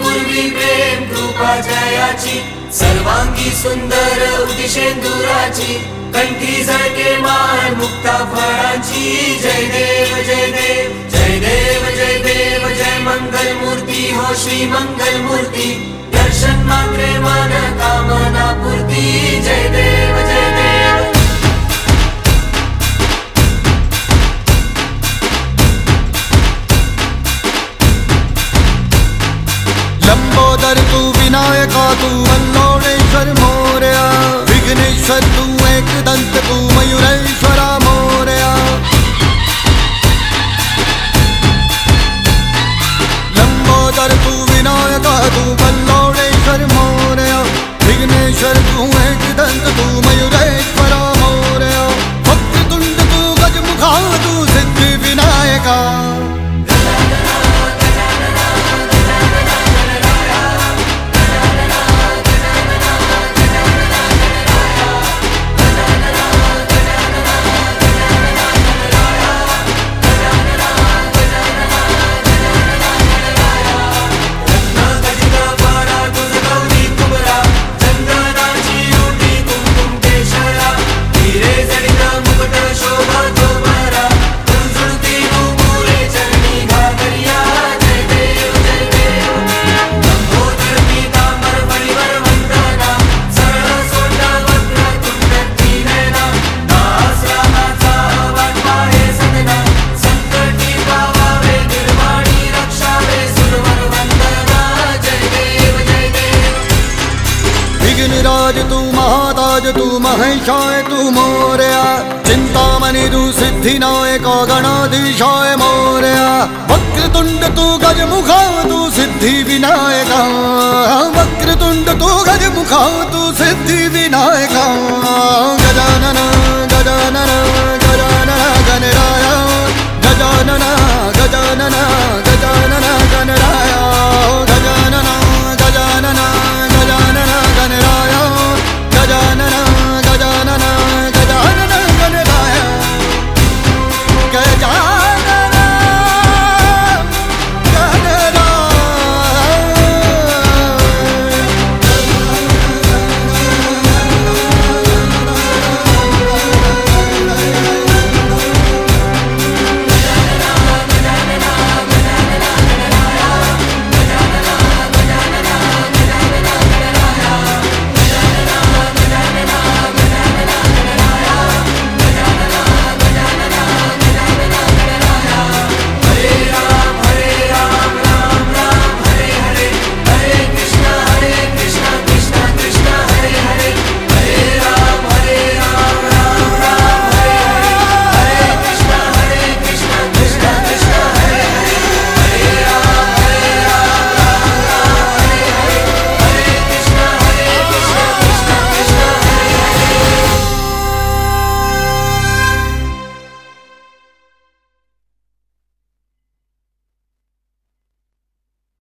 पूर्वी प्रेम कृपा जयाची, सर्वांगी सुंदर उदिशेंदुराची, कंठी झळके माळ मुक्ता फळांची। जय देव जय देव जय देव जय देव जय मंगल मूर्ती हो श्री मंगल मूर्ती, दर्शन मात्रे मन कामना पूर्ती। जय देव जय देव। लंबोदर तू विनायका तू वल्लोळेश्वर मोरया, विघ्नेश्वर तू एकदंत तू मयुरेश्वरा मोरया। लंबोदर तू विनायका तू वल्लोळेश्वर मोरया, विघ्नेश्वर तू एकदंत तू मयुरेश्वरा मोरया। वक्रतुंड तू गजमुखा तू सिद्धि विनायका, विघ्नराज तू महाताज तू महेशाय तू मोरया, चिंतामणि तू सिद्धिनायक गणाधीशाय मोरया। वक्रतुंड तू गजमुखा तू सिद्धि विनायका, वक्रतुंड तू गजमुखा तू सिद्धि विनायका।